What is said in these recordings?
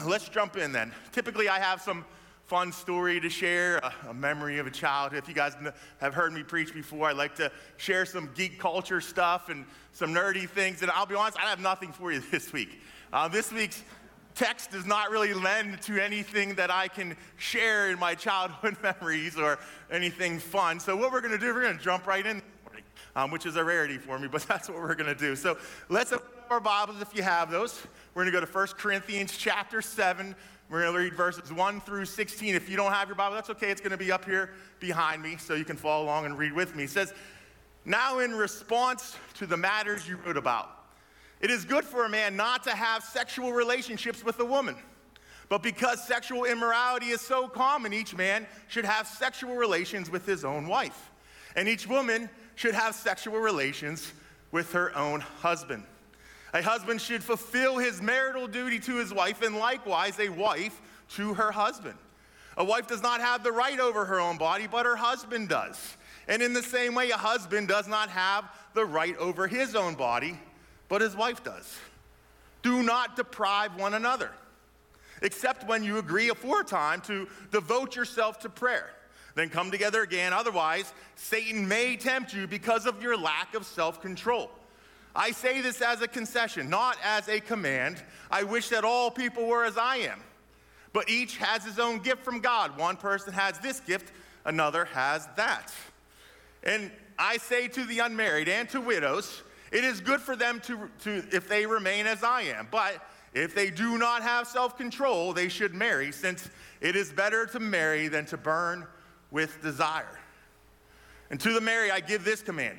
let's jump in then. Typically, I have some fun story to share, a memory of a child. If you guys have heard me preach before, I like to share some geek culture stuff and some nerdy things. And I'll be honest, I have nothing for you this week. This week's text does not really lend to anything that I can share in my childhood memories or anything fun. So what we're going to do, we're going to jump right in this morning, which is a rarity for me, but that's what we're going to do. So let's open up our Bibles if you have those. We're going to go to 1 Corinthians chapter 7. We're going to read verses 1 through 16. If you don't have your Bible, that's okay. It's going to be up here behind me, so you can follow along and read with me. It says, "Now in response to the matters you wrote about, it is good for a man not to have sexual relationships with a woman. But because sexual immorality is so common, each man should have sexual relations with his own wife. And each woman should have sexual relations with her own husband. A husband should fulfill his marital duty to his wife, and likewise a wife to her husband. A wife does not have the right over her own body, but her husband does. And in the same way, a husband does not have the right over his own body, but his wife does. Do not deprive one another, except when you agree aforetime to devote yourself to prayer. Then come together again, otherwise Satan may tempt you because of your lack of self-control. I say this as a concession, not as a command. I wish that all people were as I am. But each has his own gift from God. One person has this gift, another has that. And I say to the unmarried and to widows, it is good for them to if they remain as I am. But if they do not have self-control, they should marry, since it is better to marry than to burn with desire. And to the married I give this command.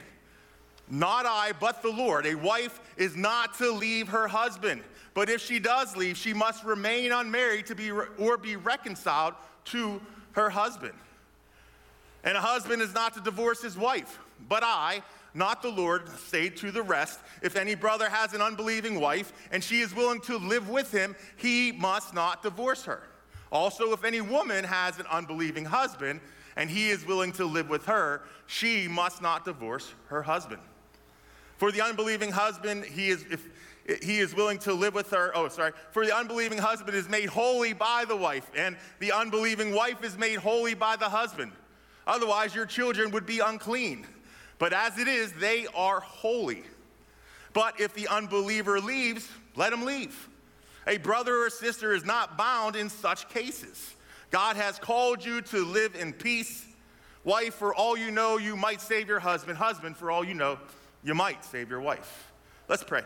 Not I, but the Lord. A wife is not to leave her husband. But if she does leave, she must remain unmarried to be reconciled to her husband. And a husband is not to divorce his wife. But I, not the Lord, say to the rest, if any brother has an unbelieving wife, and she is willing to live with him, he must not divorce her. Also, if any woman has an unbelieving husband, and he is willing to live with her, she must not divorce her husband. For the unbelieving husband, if he is willing to live with her, for the unbelieving husband is made holy by the wife, and the unbelieving wife is made holy by the husband. Otherwise, your children would be unclean. But as it is, they are holy. But if the unbeliever leaves, let him leave. A brother or sister is not bound in such cases. God has called you to live in peace. Wife, for all you know, you might save your husband. Husband, for all you know, you might save your wife. Let's pray.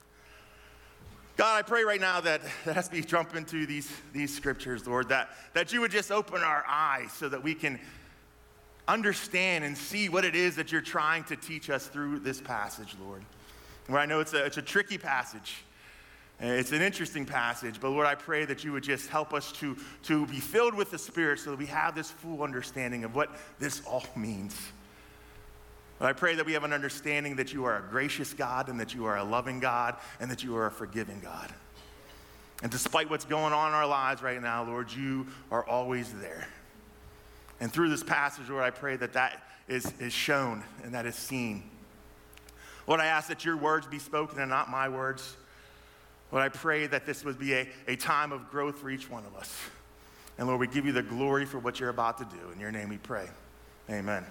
God, I pray right now that as we jump into these scriptures, Lord, that you would just open our eyes so that we can understand and see what it is that you're trying to teach us through this passage, Lord. Where I know it's a tricky passage. It's an interesting passage, but Lord, I pray that you would just help us to be filled with the Spirit so that we have this full understanding of what this all means. But I pray that we have an understanding that you are a gracious God and that you are a loving God and that you are a forgiving God. And despite what's going on in our lives right now, Lord, you are always there. And through this passage, Lord, I pray that is shown and that is seen. Lord, I ask that your words be spoken and not my words. Lord, I pray that this would be a time of growth for each one of us. And Lord, we give you the glory for what you're about to do. In your name we pray. Amen.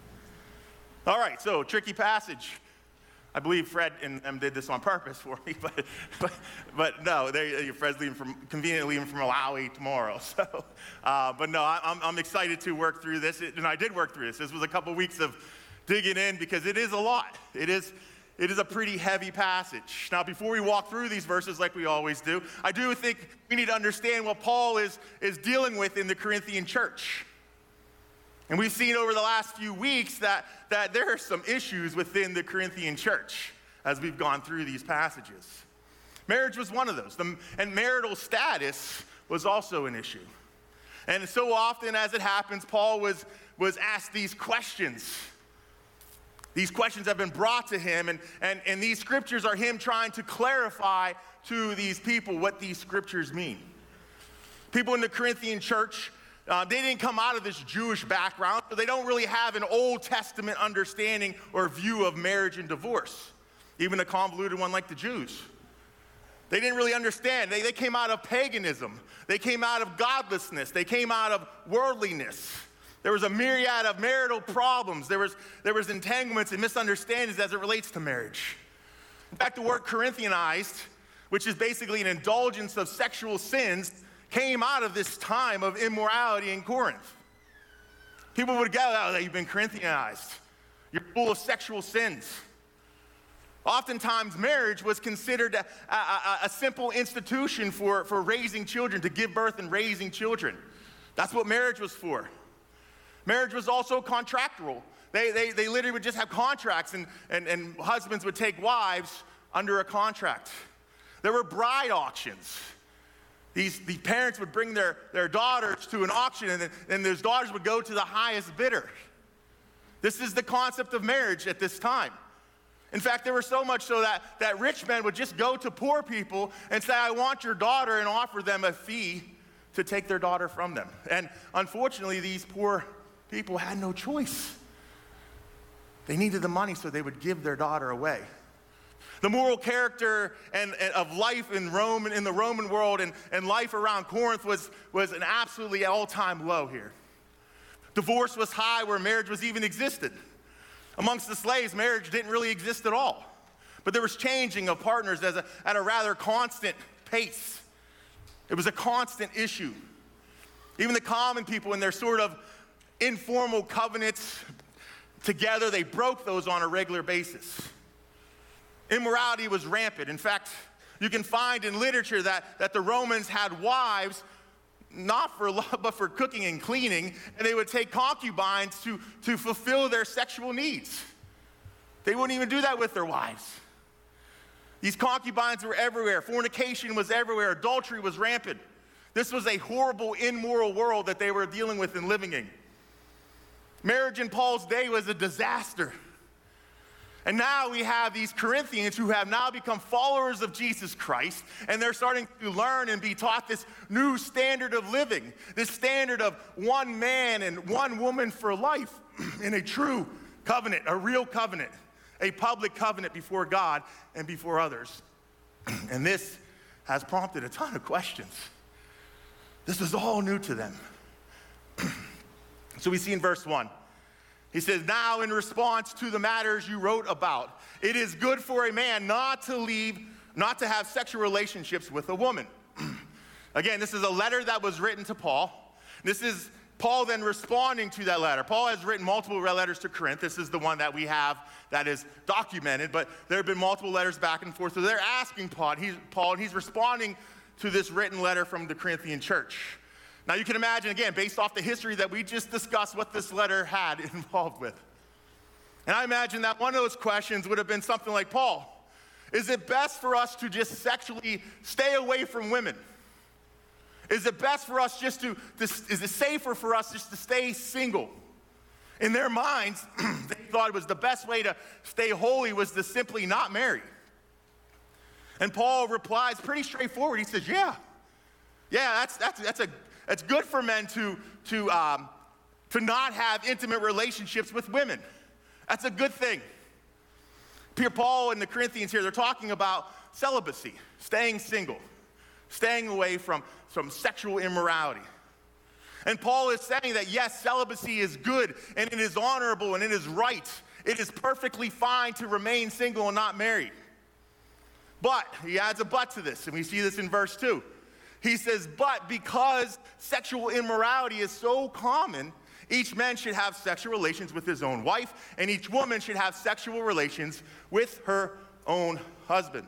All right, so tricky passage. I believe Fred and them did this on purpose for me, but no, Fred's conveniently leaving from Malawi tomorrow. So, but no, I'm excited to work through this, and I did work through this. This was a couple weeks of digging in because it is a lot. It is a pretty heavy passage. Now, before we walk through these verses like we always do, I do think we need to understand what Paul is dealing with in the Corinthian church. And we've seen over the last few weeks that there are some issues within the Corinthian church as we've gone through these passages. Marriage was one of those, and marital status was also an issue. And so often as it happens, Paul was asked these questions. These questions have been brought to him, and these scriptures are him trying to clarify to these people what these scriptures mean. People in the Corinthian church, they didn't come out of this Jewish background, so they don't really have an Old Testament understanding or view of marriage and divorce, even a convoluted one like the Jews. They didn't really understand. They came out of paganism. They came out of godlessness. They came out of worldliness. There was a myriad of marital problems. There was entanglements and misunderstandings as it relates to marriage. In fact, the word Corinthianized, which is basically an indulgence of sexual sins, came out of this time of immorality in Corinth. People would go, oh, you've been Corinthianized. You're full of sexual sins. Oftentimes, marriage was considered a simple institution for raising children, to give birth and raising children. That's what marriage was for. Marriage was also contractual. They literally would just have contracts, and husbands would take wives under a contract. There were bride auctions. The parents would bring their daughters to an auction, and then those daughters would go to the highest bidder. This is the concept of marriage at this time. In fact, there were so much so that rich men would just go to poor people and say, I want your daughter, and offer them a fee to take their daughter from them. And unfortunately, these poor people had no choice. They needed the money, so they would give their daughter away. The moral character and of life in the Roman world and life around Corinth was an absolutely all-time low here. Divorce was high where marriage was even existed. Amongst the slaves, marriage didn't really exist at all. But there was changing of partners at a rather constant pace. It was a constant issue. Even the common people in their sort of informal covenants together, they broke those on a regular basis. Immorality was rampant. In fact, you can find in literature that the Romans had wives not for love, but for cooking and cleaning, and they would take concubines to fulfill their sexual needs. They wouldn't even do that with their wives. These concubines were everywhere. Fornication was everywhere. Adultery was rampant. This was a horrible, immoral world that they were dealing with and living in. Marriage in Paul's day was a disaster. And now we have these Corinthians who have now become followers of Jesus Christ, and they're starting to learn and be taught this new standard of living, this standard of one man and one woman for life in a true covenant, a real covenant, a public covenant before God and before others. And this has prompted a ton of questions. This is all new to them. So we see in verse 1. He says, now in response to the matters you wrote about, it is good for a man not to have sexual relationships with a woman. Again, this is a letter that was written to Paul. This is Paul then responding to that letter. Paul has written multiple letters to Corinth. This is the one that we have that is documented, but there have been multiple letters back and forth. So they're asking Paul, and he's responding to this written letter from the Corinthian church. Now you can imagine, again, based off the history that we just discussed, what this letter had involved with. And I imagine that one of those questions would have been something like, Paul, is it best for us to just sexually stay away from women? Is it best for us is it safer for us just to stay single? In their minds, they thought it was the best way to stay holy was to simply not marry. And Paul replies pretty straightforward. He says, yeah, that's good for men to not have intimate relationships with women. That's a good thing. Paul and the Corinthians here, they're talking about celibacy, staying single, staying away from sexual immorality. And Paul is saying that yes, celibacy is good and it is honorable and it is right. It is perfectly fine to remain single and not married. But he adds a but to this, and we see this in verse 2. He says, but because sexual immorality is so common, each man should have sexual relations with his own wife, and each woman should have sexual relations with her own husband.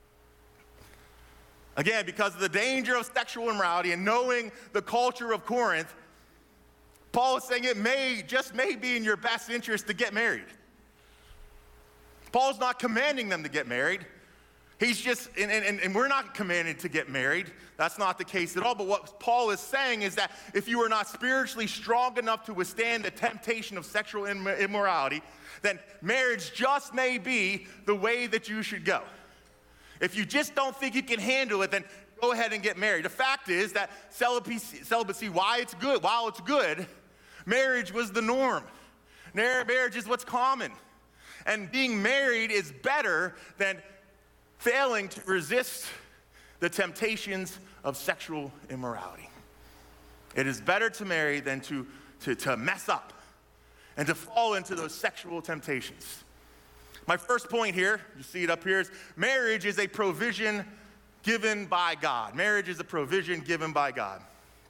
Again, because of the danger of sexual immorality and knowing the culture of Corinth, Paul is saying it may be in your best interest to get married. Paul's not commanding them to get married. He's just, and we're not commanded to get married. That's not the case at all. But what Paul is saying is that if you are not spiritually strong enough to withstand the temptation of sexual immorality, then marriage just may be the way that you should go. If you just don't think you can handle it, then go ahead and get married. The fact is that celibacy, while it's good, marriage was the norm. Marriage is what's common. And being married is better than failing to resist the temptations of sexual immorality. It is better to marry than to mess up and to fall into those sexual temptations. My first point here, you see it up here, is marriage is a provision given by God. Marriage is a provision given by God.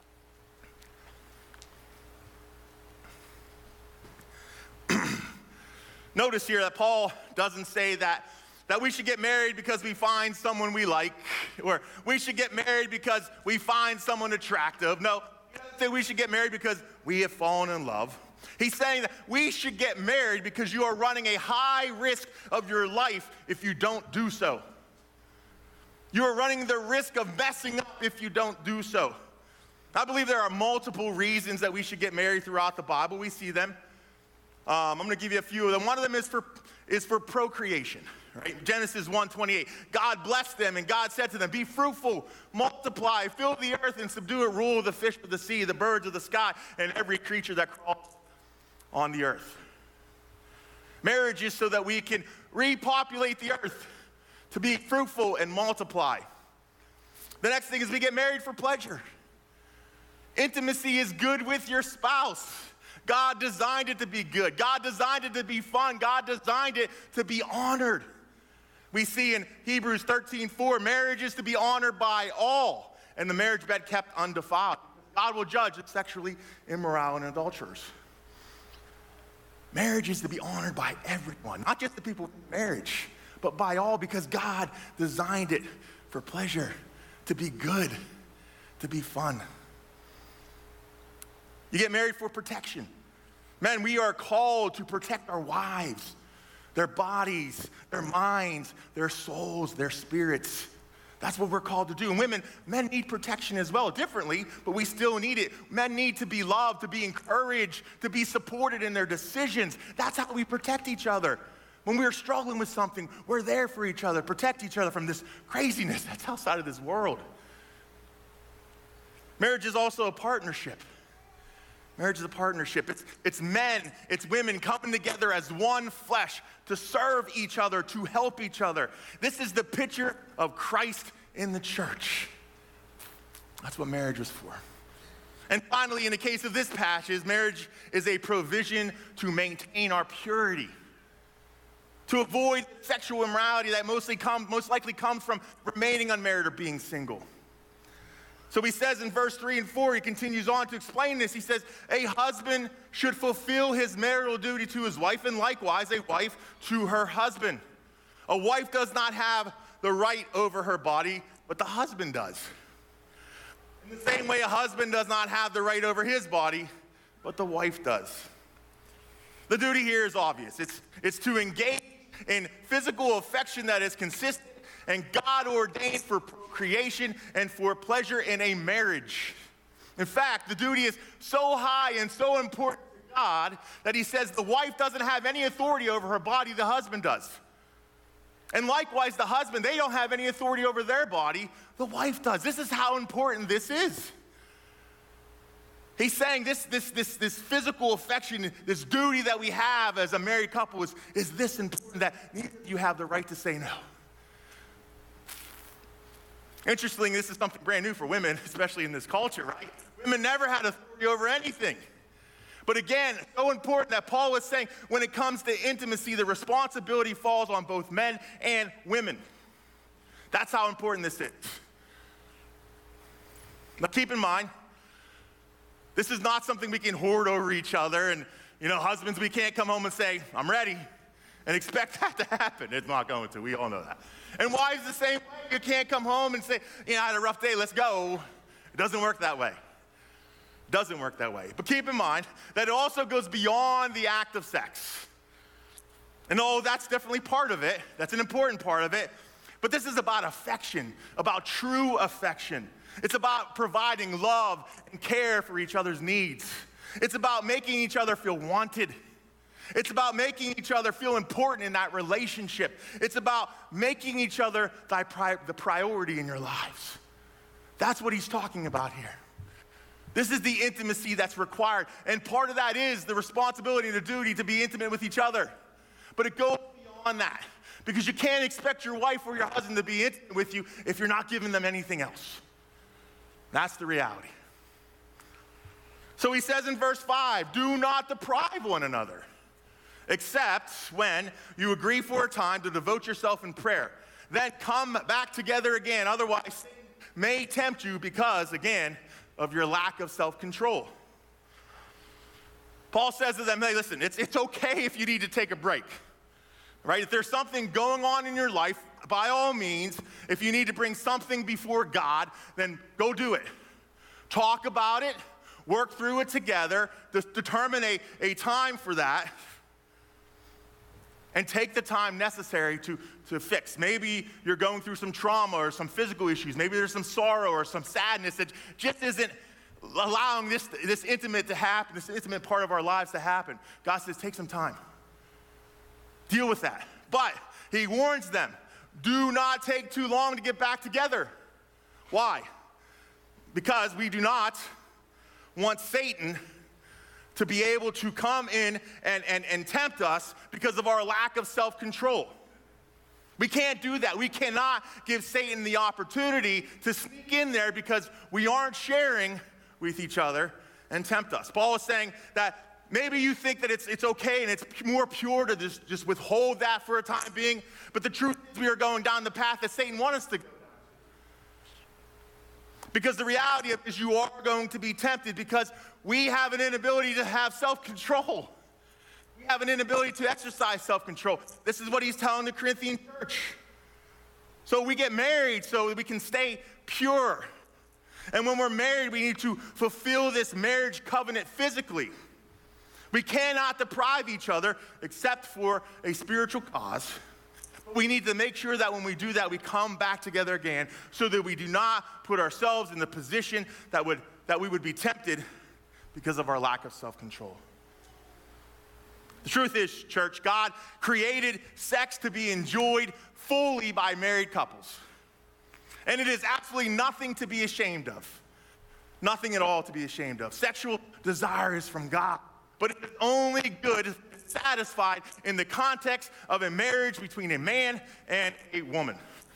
Notice here that Paul doesn't say that we should get married because we find someone we like, or we should get married because we find someone attractive. No, he doesn't say we should get married because we have fallen in love. He's saying that we should get married because you are running a high risk of your life if you don't do so. You are running the risk of messing up if you don't do so. I believe there are multiple reasons that we should get married throughout the Bible. We see them. I'm going to give you a few of them. One of them is for procreation. Right? Genesis 1:28. God blessed them, and God said to them, "Be fruitful, multiply, fill the earth, and subdue it, rule the fish of the sea, the birds of the sky, and every creature that crawls on the earth." Marriage is so that we can repopulate the earth, to be fruitful and multiply. The next thing is we get married for pleasure. Intimacy is good with your spouse. God designed it to be good. God designed it to be fun. God designed it to be honored. We see in Hebrews 13:4, marriage is to be honored by all, and the marriage bed kept undefiled. God will judge the sexually immoral and adulterers. Marriage is to be honored by everyone, not just the people in marriage, but by all, because God designed it for pleasure, to be good, to be fun. You get married for protection. Men, we are called to protect our wives, their bodies, their minds, their souls, their spirits. That's what we're called to do. And women, men need protection as well, differently, but we still need it. Men need to be loved, to be encouraged, to be supported in their decisions. That's how we protect each other. When we're struggling with something, we're there for each other, protect each other from this craziness that's outside of this world. Marriage is also a partnership. Marriage is a partnership. It's men, it's women coming together as one flesh to serve each other, to help each other. This is the picture of Christ in the church. That's what marriage was for. And finally, in the case of this passage, marriage is a provision to maintain our purity, to avoid sexual immorality that most likely comes from remaining unmarried or being single. So he says in verse 3 and 4, he continues on to explain this. He says, a husband should fulfill his marital duty to his wife, and likewise a wife to her husband. A wife does not have the right over her body, but the husband does. In the same way, a husband does not have the right over his body, but the wife does. The duty here is obvious. It's to engage in physical affection that is consistent and God ordained for procreation and for pleasure in a marriage. In fact, the duty is so high and so important to God that he says the wife doesn't have any authority over her body, the husband does. And likewise, the husband, they don't have any authority over their body, the wife does. This is how important this is. He's saying this physical affection, this duty that we have as a married couple is this important that neither of you have the right to say no. Interestingly, this is something brand new for women, especially in this culture, right? Women never had authority over anything. But again, so important that Paul was saying when it comes to intimacy, the responsibility falls on both men and women. That's how important this is. Now keep in mind, this is not something we can hoard over each other. And, husbands, we can't come home and say, I'm ready, and expect that to happen. It's not going to. We all know that. And wives, the same way. You can't come home and say, I had a rough day, let's go. It doesn't work that way. It doesn't work that way. But keep in mind that it also goes beyond the act of sex. And that's definitely part of it. That's an important part of it. But this is about affection, about true affection. It's about providing love and care for each other's needs. It's about making each other feel wanted. It's about making each other feel important in that relationship. It's about making each other the priority in your lives. That's what he's talking about here. This is the intimacy that's required. And part of that is the responsibility and the duty to be intimate with each other. But it goes beyond that. Because you can't expect your wife or your husband to be intimate with you if you're not giving them anything else. That's the reality. So he says in verse 5, do not deprive one another, except when you agree for a time to devote yourself in prayer. Then come back together again. Otherwise, Satan may tempt you because, again, of your lack of self-control. Paul says to them, hey, listen, it's okay if you need to take a break. Right? If there's something going on in your life, by all means, if you need to bring something before God, then go do it. Talk about it, work through it together, determine a time for that, and take the time necessary to fix. Maybe you're going through some trauma or some physical issues. Maybe there's some sorrow or some sadness that just isn't allowing this intimate to happen, this intimate part of our lives to happen. God says, take some time. Deal with that. But he warns them, do not take too long to get back together. Why? Because we do not want Satan to be able to come in and tempt us because of our lack of self-control. We can't do that. We cannot give Satan the opportunity to sneak in there because we aren't sharing with each other and tempt us. Paul is saying that maybe you think that it's okay and it's more pure to just withhold that for a time being, but the truth is we are going down the path that Satan wants us to go. Because the reality is you are going to be tempted because we have an inability to have self-control. We have an inability to exercise self-control. This is what he's telling the Corinthian church. So we get married so that we can stay pure. And when we're married, we need to fulfill this marriage covenant physically. We cannot deprive each other except for a spiritual cause. We need to make sure that when we do that, we come back together again so that we do not put ourselves in the position that we would be tempted because of our lack of self-control. The truth is, church, God created sex to be enjoyed fully by married couples. And it is absolutely nothing to be ashamed of. Nothing at all to be ashamed of. Sexual desire is from God. But it is only good if it's satisfied in the context of a marriage between a man and a woman.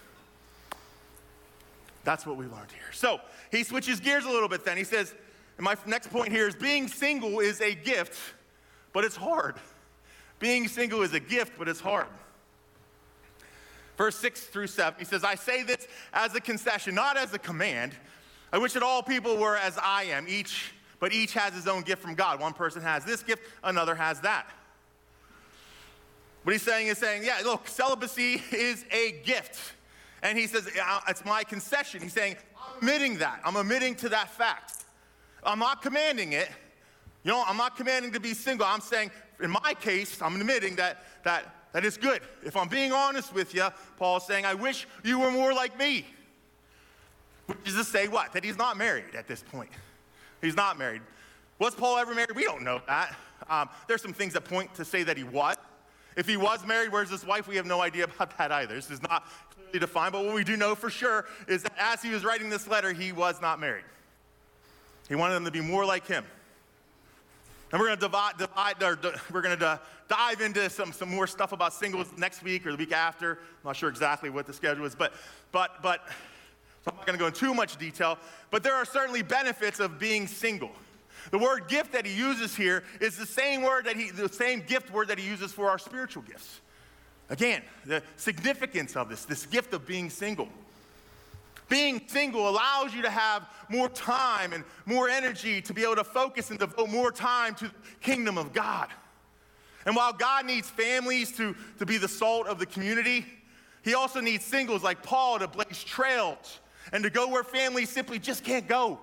That's what we learned here. So he switches gears a little bit then. He says, and my next point here is being single is a gift, but it's hard. Being single is a gift, but it's hard. Verse 6 through 7, he says, I say this as a concession, not as a command. I wish that all people were as I am, but each has his own gift from God. One person has this gift, another has that. What he's saying is yeah, look, celibacy is a gift. And he says, it's my concession. He's saying, I'm admitting that. I'm admitting to that fact. I'm not commanding it. I'm not commanding to be single. I'm saying, in my case, I'm admitting that it's good. If I'm being honest with you, Paul's saying, I wish you were more like me. Which is to say what? That he's not married at this point. He's not married. Was Paul ever married? We don't know that. There's some things that point to say that he was. If he was married, where's his wife? We have no idea about that either. This is not clearly defined, but what we do know for sure is that as he was writing this letter, he was not married. He wanted them to be more like him. And we're going to dive into some more stuff about singles next week or the week after. I'm not sure exactly what the schedule is, but so I'm not going to go into too much detail. But there are certainly benefits of being single. The word gift that he uses here is the same gift word that he uses for our spiritual gifts. Again, the significance of this gift of being single. Being single allows you to have more time and more energy to be able to focus and devote more time to the kingdom of God. And while God needs families to be the salt of the community, he also needs singles like Paul to blaze trails and to go where families simply just can't go.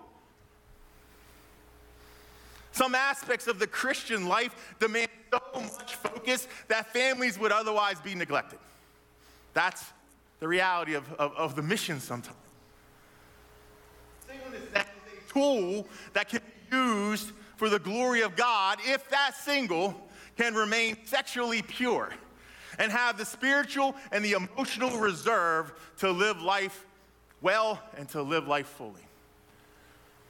Some aspects of the Christian life demand so much focus that families would otherwise be neglected. That's the reality of the mission sometimes. Singleness is a tool that can be used for the glory of God if that single can remain sexually pure and have the spiritual and the emotional reserve to live life well and to live life fully.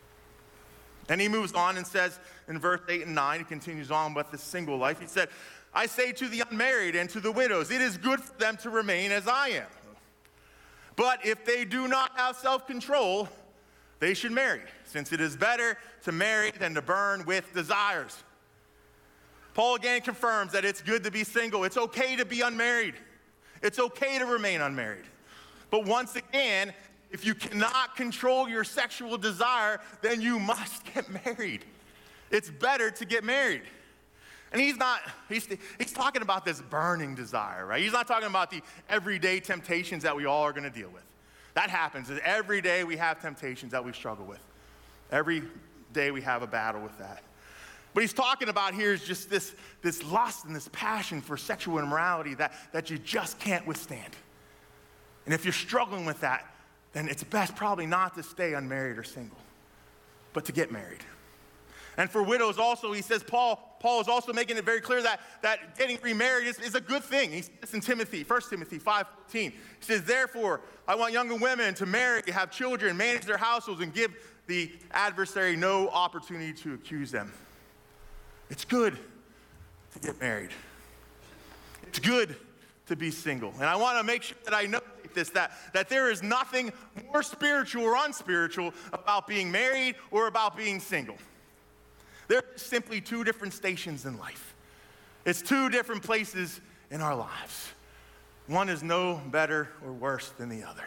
And he moves on and says in verse 8 and 9, he continues on with this single life. He said, I say to the unmarried and to the widows, it is good for them to remain as I am. But if they do not have self-control, they should marry, since it is better to marry than to burn with desires. Paul again confirms that it's good to be single. It's okay to be unmarried. It's okay to remain unmarried. But once again, if you cannot control your sexual desire, then you must get married. It's better to get married. And he's talking about this burning desire, right? He's not talking about the everyday temptations that we all are going to deal with. That happens. Every day we have temptations that we struggle with. Every day we have a battle with that. What he's talking about here is just this lust and this passion for sexual immorality that you just can't withstand. And if you're struggling with that, then it's best probably not to stay unmarried or single, but to get married. And for widows also, he says, Paul is also making it very clear that getting remarried is a good thing. He says in 1 Timothy 5:14, he says, therefore, I want younger women to marry, have children, manage their households, and give the adversary no opportunity to accuse them. It's good to get married. It's good to be single. And I want to make sure that I know this, that there is nothing more spiritual or unspiritual about being married or about being single. There are simply two different stations in life. It's two different places in our lives. One is no better or worse than the other.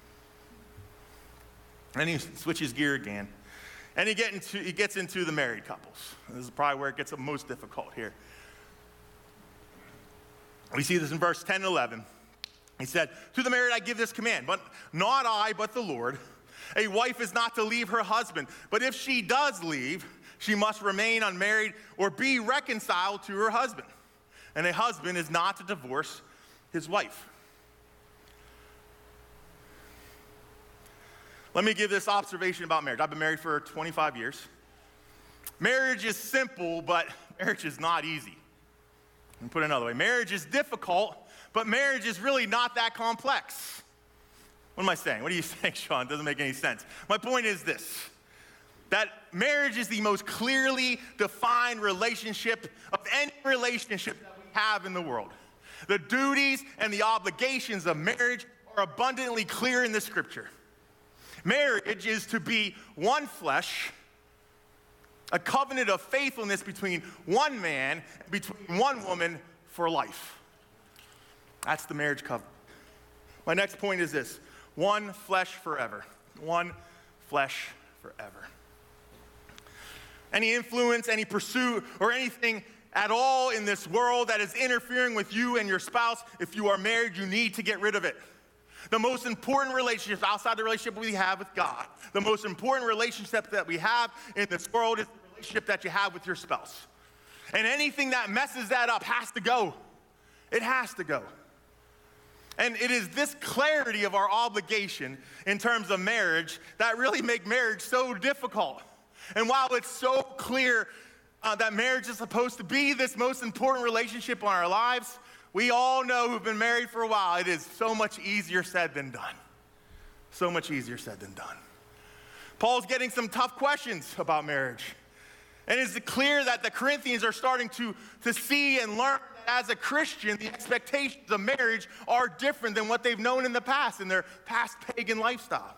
And he switches gear again. And he gets into the married couples. This is probably where it gets the most difficult here. We see this in verse 10 and 11. He said, to the married I give this command, but not I, but the Lord. A wife is not to leave her husband, but if she does leave, she must remain unmarried or be reconciled to her husband. And a husband is not to divorce his wife. Let me give this observation about marriage. I've been married for 25 years. Marriage is simple, but marriage is not easy. Let me put it another way. Marriage is difficult, but marriage is really not that complex. What am I saying? What are you saying, Sean? It doesn't make any sense. My point is this, that marriage is the most clearly defined relationship of any relationship that we have in the world. The duties and the obligations of marriage are abundantly clear in the scripture. Marriage is to be one flesh, a covenant of faithfulness between one man and between one woman for life. That's the marriage covenant. My next point is this: one flesh forever. One flesh forever. Any influence, any pursuit, or anything at all in this world that is interfering with you and your spouse, if you are married, you need to get rid of it. The most important relationship outside the relationship we have with God, the most important relationship that we have in this world is the relationship that you have with your spouse. And anything that messes that up has to go. It has to go. And it is this clarity of our obligation in terms of marriage that really make marriage so difficult. And while it's so clear that marriage is supposed to be this most important relationship in our lives, we all know who've been married for a while, it is so much easier said than done. So much easier said than done. Paul's getting some tough questions about marriage. And it's clear that the Corinthians are starting to see and learn that as a Christian, the expectations of marriage are different than what they've known in the past, in their past pagan lifestyle.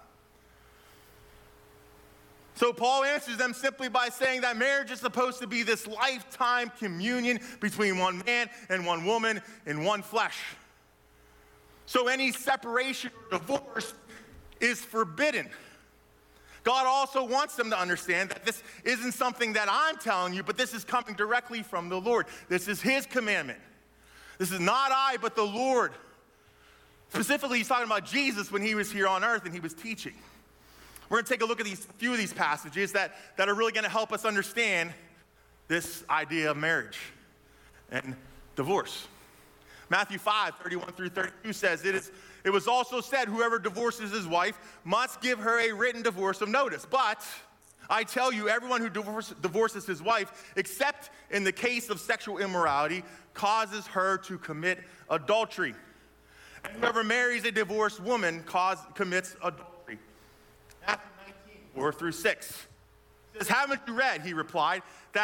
So Paul answers them simply by saying that marriage is supposed to be this lifetime communion between one man and one woman in one flesh. So any separation or divorce is forbidden. God also wants them to understand that this isn't something that I'm telling you, but this is coming directly from the Lord. This is his commandment. This is not I, but the Lord. Specifically, he's talking about Jesus when he was here on earth and he was teaching. We're going to take a look at a few of these passages that are really going to help us understand this idea of marriage and divorce. Matthew 5:31-32 says, It was also said, whoever divorces his wife must give her a written divorce of notice. But I tell you, everyone who divorces his wife, except in the case of sexual immorality, causes her to commit adultery. And whoever marries a divorced woman commits adultery. Matthew 19:4-6 says, haven't you read, he replied, that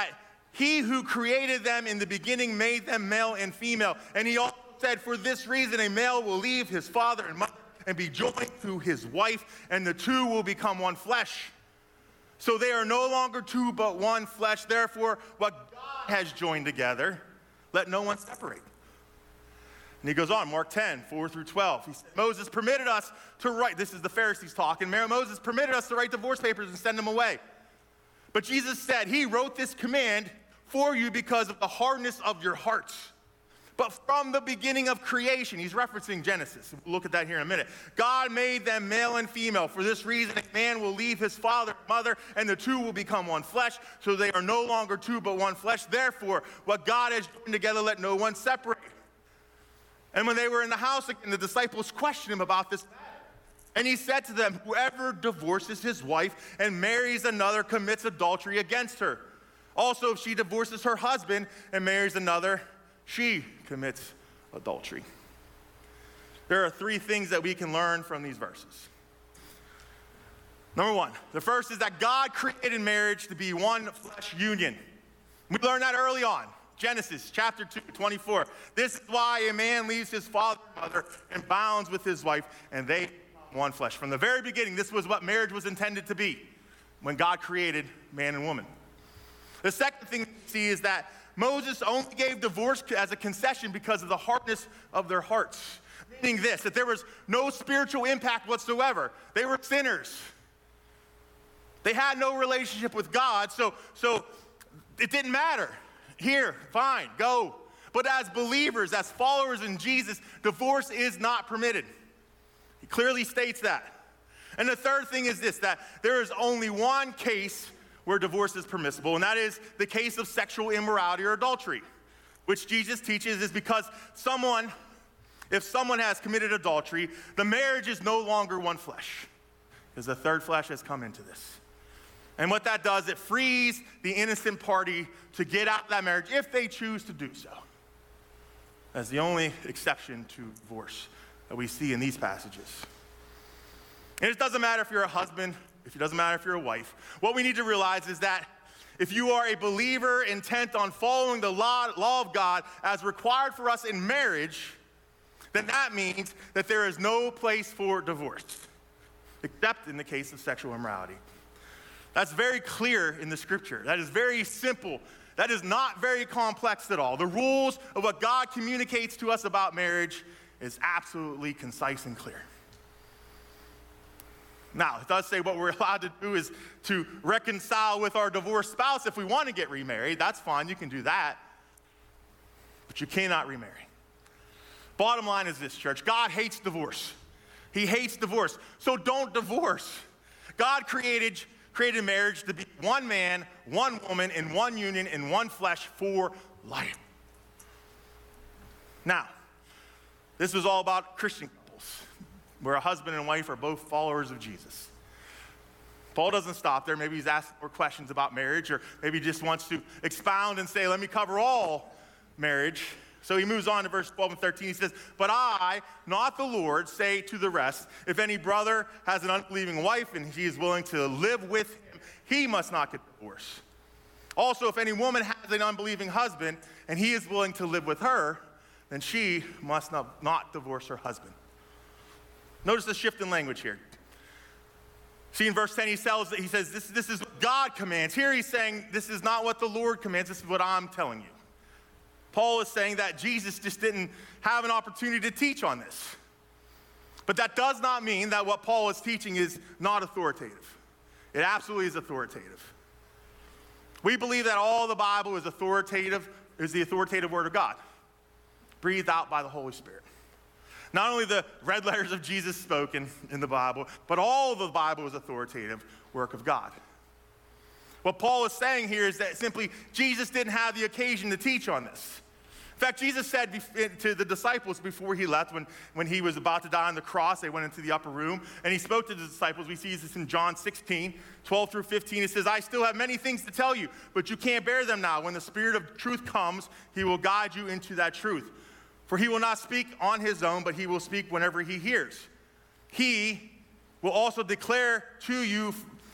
he who created them in the beginning made them male and female. And he also said, for this reason, a male will leave his father and mother and be joined to his wife, and the two will become one flesh. So they are no longer two, but one flesh. Therefore, what God has joined together, let no one separate. And he goes on, Mark 10, 4 through 12. He said, Moses permitted us to write, this is the Pharisees talking, Moses permitted us to write divorce papers and send them away. But Jesus said, he wrote this command for you because of the hardness of your hearts. But from the beginning of creation, he's referencing Genesis. We'll look at that here in a minute. God made them male and female. For this reason, a man will leave his father and mother, and the two will become one flesh. So they are no longer two, but one flesh. Therefore, what God has joined together, let no one separate. And when they were in the house again, the disciples questioned him about this matter. And he said to them, whoever divorces his wife and marries another commits adultery against her. Also, if she divorces her husband and marries another, she commits adultery. There are three things that we can learn from these verses. Number one, the first is that God created marriage to be one flesh union. We learned that early on. Genesis chapter 2, 24. This is why a man leaves his father and mother and bonds with his wife, and they become one flesh. From the very beginning, this was what marriage was intended to be when God created man and woman. The second thing we see is that Moses only gave divorce as a concession because of the hardness of their hearts. Meaning this, that there was no spiritual impact whatsoever. They were sinners. They had no relationship with God, so it didn't matter. Here, fine, go. But as believers, as followers in Jesus, divorce is not permitted. He clearly states that. And the third thing is this, that there is only one case where divorce is permissible, and that is the case of sexual immorality or adultery, which Jesus teaches is because if someone has committed adultery, the marriage is no longer one flesh, because the third flesh has come into this. And what that does, it frees the innocent party to get out of that marriage if they choose to do so. That's the only exception to divorce that we see in these passages. And it doesn't matter if you're a husband, it doesn't matter if you're a wife. What we need to realize is that if you are a believer intent on following the law of God as required for us in marriage, then that means that there is no place for divorce, except in the case of sexual immorality. That's very clear in the scripture. That is very simple. That is not very complex at all. The rules of what God communicates to us about marriage is absolutely concise and clear. Now, it does say what we're allowed to do is to reconcile with our divorced spouse if we want to get remarried. That's fine, you can do that. But you cannot remarry. Bottom line is this, church. God hates divorce. He hates divorce. So don't divorce. God created marriage to be one man, one woman, in one union, in one flesh for life. Now, this was all about Christian couples, where a husband and wife are both followers of Jesus. Paul doesn't stop there. Maybe he's asking more questions about marriage, or maybe he just wants to expound and say, let me cover all marriage. So he moves on to verse 12 and 13. He says, but I, not the Lord, say to the rest, if any brother has an unbelieving wife and he is willing to live with him, he must not get divorced. Also, if any woman has an unbelieving husband and he is willing to live with her, then she must not divorce her husband. Notice the shift in language here. See, in verse 10, he says, this is what God commands. Here he's saying, this is not what the Lord commands, this is what I'm telling you. Paul is saying that Jesus just didn't have an opportunity to teach on this. But that does not mean that what Paul is teaching is not authoritative. It absolutely is authoritative. We believe that all the Bible is the authoritative word of God, breathed out by the Holy Spirit. Not only the red letters of Jesus spoken in the Bible, but all of the Bible is authoritative work of God. What Paul is saying here is that simply Jesus didn't have the occasion to teach on this. In fact, Jesus said to the disciples before he left, when he was about to die on the cross, they went into the upper room, and he spoke to the disciples. We see this in John 16, 12 through 15. It says, I still have many things to tell you, but you can't bear them now. When the Spirit of truth comes, he will guide you into that truth. For he will not speak on his own, but he will speak whenever he hears. He will also declare to you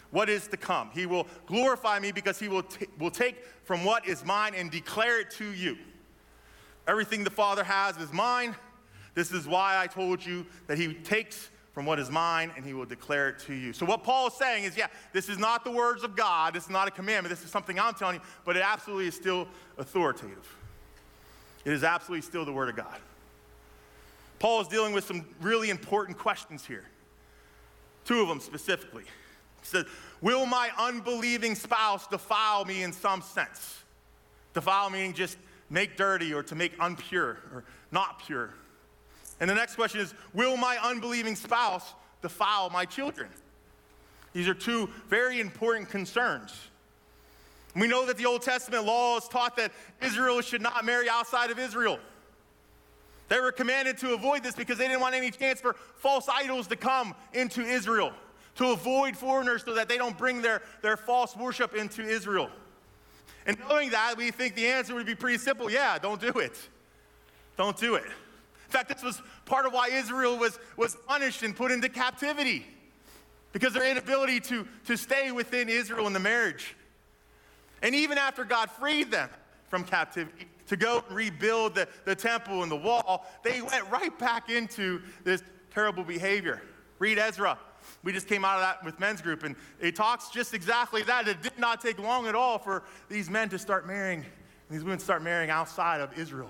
what is to come. He will glorify me because he will take from what is mine and declare it to you. Everything the Father has is mine. This is why I told you that he takes from what is mine and he will declare it to you. So what Paul is saying is, this is not the words of God. This is not a commandment. This is something I'm telling you, but it absolutely is still authoritative. It is absolutely still the word of God. Paul is dealing with some really important questions here. Two of them specifically. He says, will my unbelieving spouse defile me in some sense? Defile meaning just make dirty or to make impure or not pure. And the next question is, will my unbelieving spouse defile my children? These are two very important concerns. We know that the Old Testament laws taught that Israel should not marry outside of Israel. They were commanded to avoid this because they didn't want any chance for false idols to come into Israel, to avoid foreigners so that they don't bring their false worship into Israel. And knowing that, we think the answer would be pretty simple. Yeah, don't do it. Don't do it. In fact, this was part of why Israel was punished and put into captivity, because their inability to stay within Israel in the marriage. And even after God freed them from captivity to go and rebuild the temple and the wall, they went right back into this terrible behavior. Read Ezra. We just came out of that with men's group, and it talks just exactly that. It did not take long at all for these men to start marrying, and these women to start marrying outside of Israel.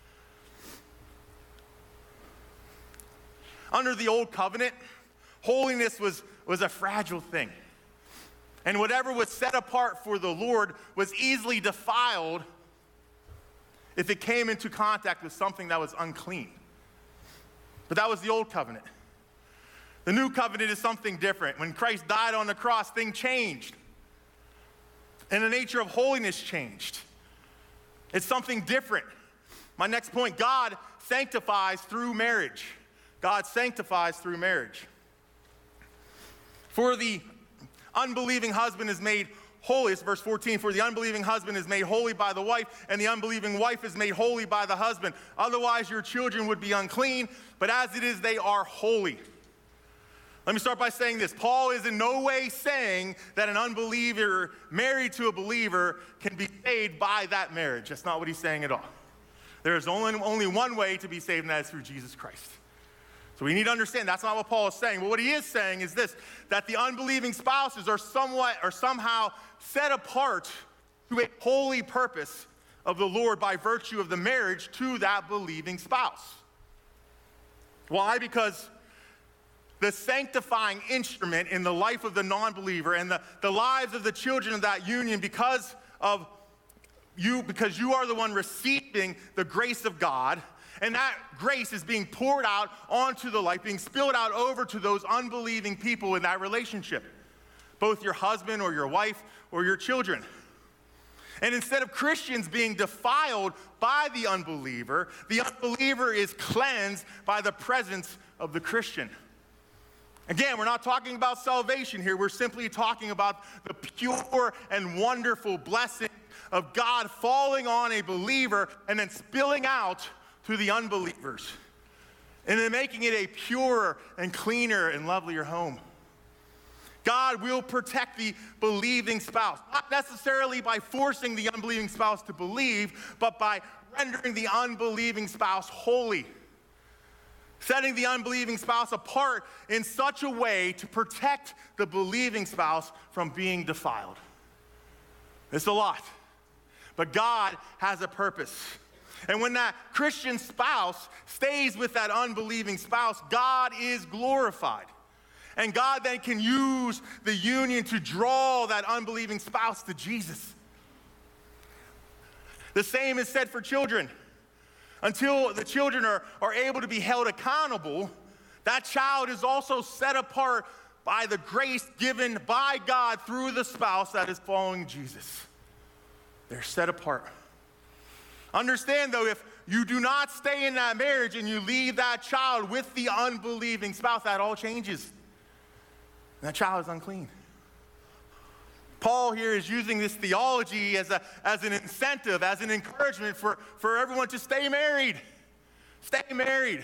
Under the old covenant, holiness was a fragile thing. And whatever was set apart for the Lord was easily defiled if it came into contact with something that was unclean. But that was the old covenant. The new covenant is something different. When Christ died on the cross, things changed. And the nature of holiness changed. It's something different. My next point, God sanctifies through marriage. God sanctifies through marriage. For the unbelieving husband is made holy. It's verse 14. For the unbelieving husband is made holy by the wife, and the unbelieving wife is made holy by the husband. Otherwise, your children would be unclean, but as it is, they are holy. Let me start by saying this. Paul is in no way saying that an unbeliever married to a believer can be saved by that marriage. That's not what he's saying at all. There is only one way to be saved, and that is through Jesus Christ. So we need to understand that's not what Paul is saying. But what he is saying is this, that the unbelieving spouses are somehow set apart to a holy purpose of the Lord by virtue of the marriage to that believing spouse. Why? Because the sanctifying instrument in the life of the non-believer and the lives of the children of that union, because you are the one receiving the grace of God, and that grace is being poured out onto the life, being spilled out over to those unbelieving people in that relationship, both your husband or your wife or your children. And instead of Christians being defiled by the unbeliever is cleansed by the presence of the Christian. Again, we're not talking about salvation here. We're simply talking about the pure and wonderful blessing of God falling on a believer and then spilling out to the unbelievers, and then making it a purer and cleaner and lovelier home. God will protect the believing spouse, not necessarily by forcing the unbelieving spouse to believe, but by rendering the unbelieving spouse holy, setting the unbelieving spouse apart in such a way to protect the believing spouse from being defiled. It's a lot, but God has a purpose. And when that Christian spouse stays with that unbelieving spouse, God is glorified. And God then can use the union to draw that unbelieving spouse to Jesus. The same is said for children. Until the children are able to be held accountable, that child is also set apart by the grace given by God through the spouse that is following Jesus. They're set apart. Understand, though, if you do not stay in that marriage and you leave that child with the unbelieving spouse, that all changes. That child is unclean. Paul here is using this theology as an incentive, as an encouragement for everyone to stay married. Stay married.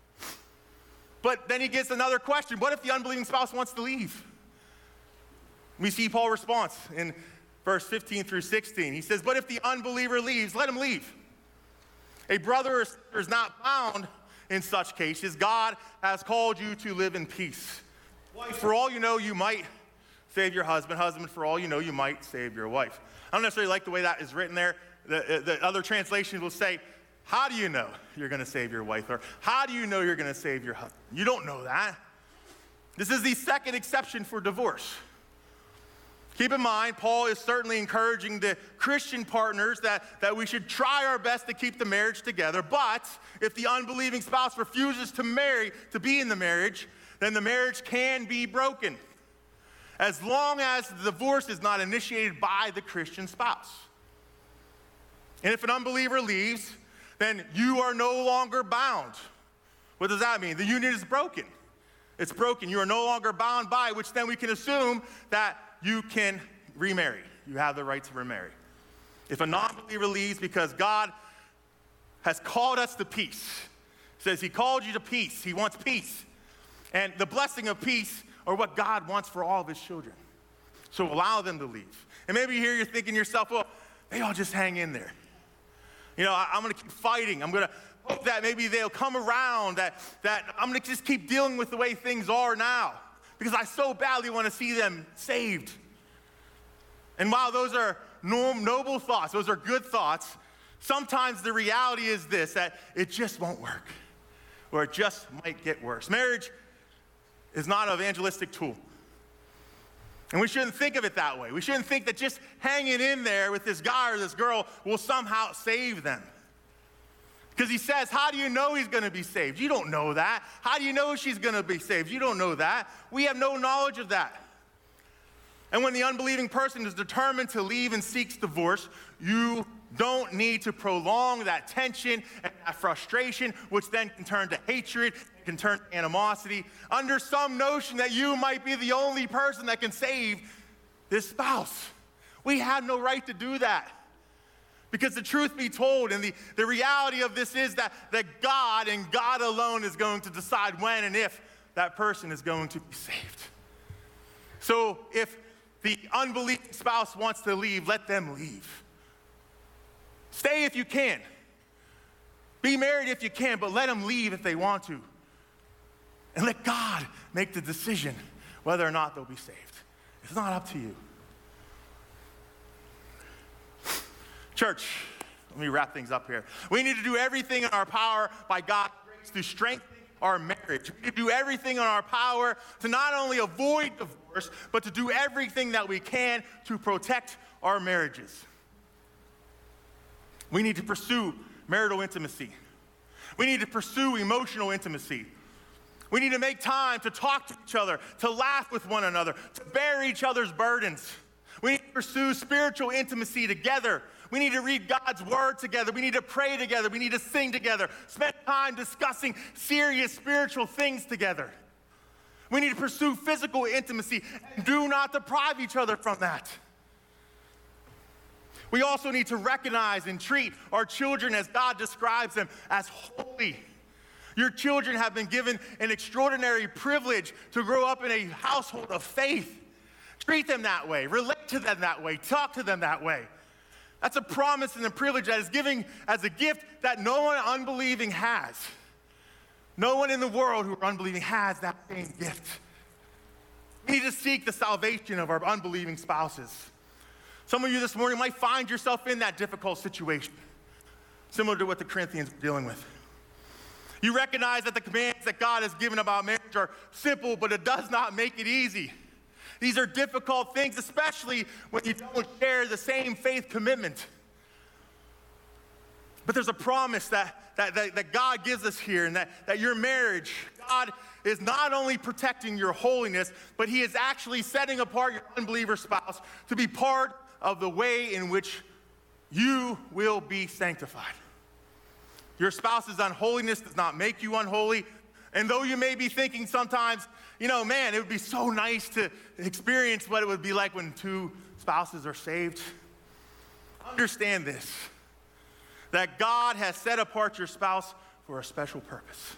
But then he gets another question. What if the unbelieving spouse wants to leave? We see Paul's response in verse 15 through 16. He says, but if the unbeliever leaves, let him leave. A brother or sister is not bound in such cases. God has called you to live in peace. Wife, for all you know, you might save your husband. Husband, for all you know, you might save your wife. I don't necessarily like the way that is written there. The other translations will say, how do you know you're going to save your wife? Or how do you know you're going to save your husband? You don't know that. This is the second exception for divorce. Keep in mind, Paul is certainly encouraging the Christian partners that we should try our best to keep the marriage together. But if the unbelieving spouse refuses to be in the marriage, then the marriage can be broken, as long as the divorce is not initiated by the Christian spouse. And if an unbeliever leaves, then you are no longer bound. What does that mean? The union is broken. It's broken. You are no longer bound by it, which then we can assume that you can remarry. You have the right to remarry. If a non-believer leaves because God has called us to peace, says he called you to peace, he wants peace. And the blessing of peace are what God wants for all of his children. So allow them to leave. And maybe here you're thinking to yourself, well, they all just hang in there. You know, I'm going to keep fighting. I'm going to hope that maybe they'll come around, that I'm going to just keep dealing with the way things are now, because I so badly want to see them saved. And while those are noble thoughts, those are good thoughts, sometimes the reality is this, that it just won't work, or it just might get worse. Marriage is not an evangelistic tool. And we shouldn't think of it that way. We shouldn't think that just hanging in there with this guy or this girl will somehow save them. Because he says, how do you know he's going to be saved? You don't know that. How do you know she's going to be saved? You don't know that. We have no knowledge of that. And when the unbelieving person is determined to leave and seeks divorce, you don't need to prolong that tension and that frustration, which then can turn to hatred, can turn to animosity, under some notion that you might be the only person that can save this spouse. We have no right to do that. Because the truth be told, and the reality of this is that God and God alone is going to decide when and if that person is going to be saved. So if the unbelieving spouse wants to leave, let them leave. Stay if you can. Be married if you can, but let them leave if they want to. And let God make the decision whether or not they'll be saved. It's not up to you. Church, let me wrap things up here. We need to do everything in our power by God's grace to strengthen our marriage. We need to do everything in our power to not only avoid divorce, but to do everything that we can to protect our marriages. We need to pursue marital intimacy. We need to pursue emotional intimacy. We need to make time to talk to each other, to laugh with one another, to bear each other's burdens. We need to pursue spiritual intimacy together. We need to read God's word together. We need to pray together. We need to sing together. Spend time discussing serious spiritual things together. We need to pursue physical intimacy and do not deprive each other from that. We also need to recognize and treat our children as God describes them, as holy. Your children have been given an extraordinary privilege to grow up in a household of faith. Treat them that way. Relate to them that way. Talk to them that way. That's a promise and a privilege that is given as a gift that no one unbelieving has. No one in the world who are unbelieving has that same gift. We need to seek the salvation of our unbelieving spouses. Some of you this morning might find yourself in that difficult situation, similar to what the Corinthians were dealing with. You recognize that the commands that God has given about marriage are simple, but it does not make it easy. These are difficult things, especially when you don't share the same faith commitment. But there's a promise that God gives us here, and that your marriage, God is not only protecting your holiness, but he is actually setting apart your unbeliever spouse to be part of the way in which you will be sanctified. Your spouse's unholiness does not make you unholy. And though you may be thinking sometimes, man, it would be so nice to experience what it would be like when two spouses are saved. Understand this, that God has set apart your spouse for a special purpose.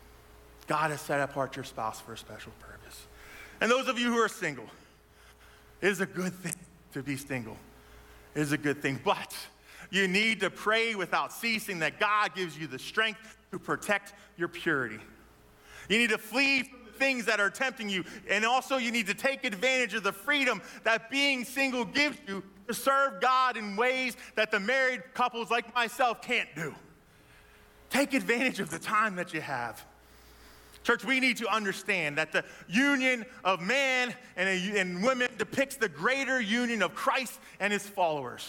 God has set apart your spouse for a special purpose. And those of you who are single, It is a good thing to be single. It is a good thing. But you need to pray without ceasing that God gives you the strength to protect your purity. You need to flee from the things that are tempting you. And also you need to take advantage of the freedom that being single gives you to serve God in ways that the married couples like myself can't do. Take advantage of the time that you have. Church, we need to understand that the union of man and women depicts the greater union of Christ and his followers.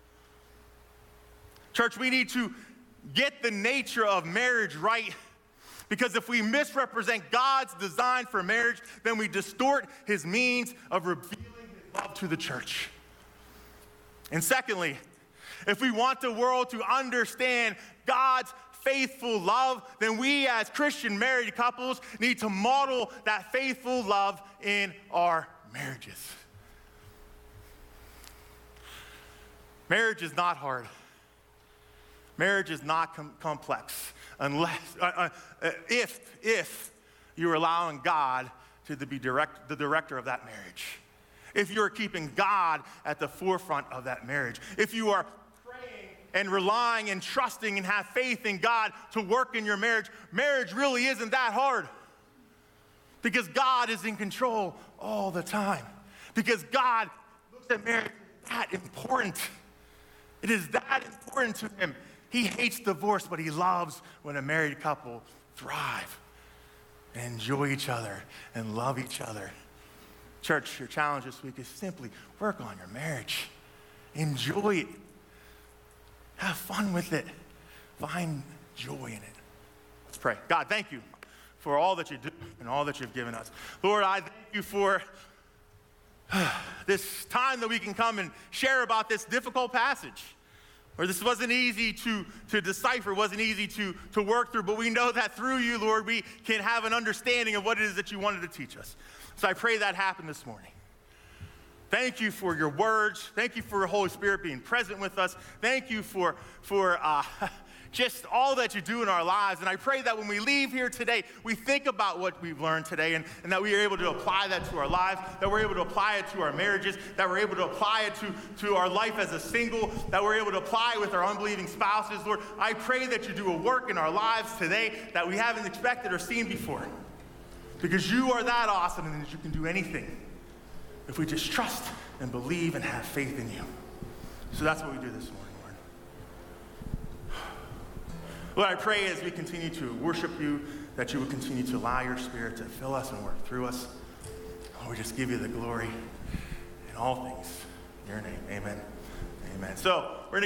Church, we need to get the nature of marriage right, because if we misrepresent God's design for marriage, then we distort his means of revealing his love to the church. And secondly, if we want the world to understand God's faithful love, then we as Christian married couples need to model that faithful love in our marriages. Marriage is not hard. Marriage is not complex unless, if you're allowing God to be the director of that marriage. If you're keeping God at the forefront of that marriage. If you are praying and relying and trusting and have faith in God to work in your marriage, marriage really isn't that hard. Because God is in control all the time. Because God looks at marriage as that important. It is that important to him. He hates divorce, but he loves when a married couple thrive and enjoy each other and love each other. Church, your challenge this week is simply work on your marriage. Enjoy it. Have fun with it. Find joy in it. Let's pray. God, thank you for all that you do and all that you've given us. Lord, I thank you for this time that we can come and share about this difficult passage. Or this wasn't easy to decipher, wasn't easy to work through, but we know that through you, Lord, we can have an understanding of what it is that you wanted to teach us. So I pray that happen this morning. Thank you for your words. Thank you for your Holy Spirit being present with us. Thank you for just all that you do in our lives. And I pray that when we leave here today, we think about what we've learned today and that we are able to apply that to our lives, that we're able to apply it to our marriages, that we're able to apply it to our life as a single, that we're able to apply it with our unbelieving spouses. Lord, I pray that you do a work in our lives today that we haven't expected or seen before. Because you are that awesome and that you can do anything if we just trust and believe and have faith in you. So that's what we do this morning. Lord, I pray as we continue to worship you that you would continue to allow your Spirit to fill us and work through us. Lord, we just give you the glory in all things. In your name, amen. Amen. So,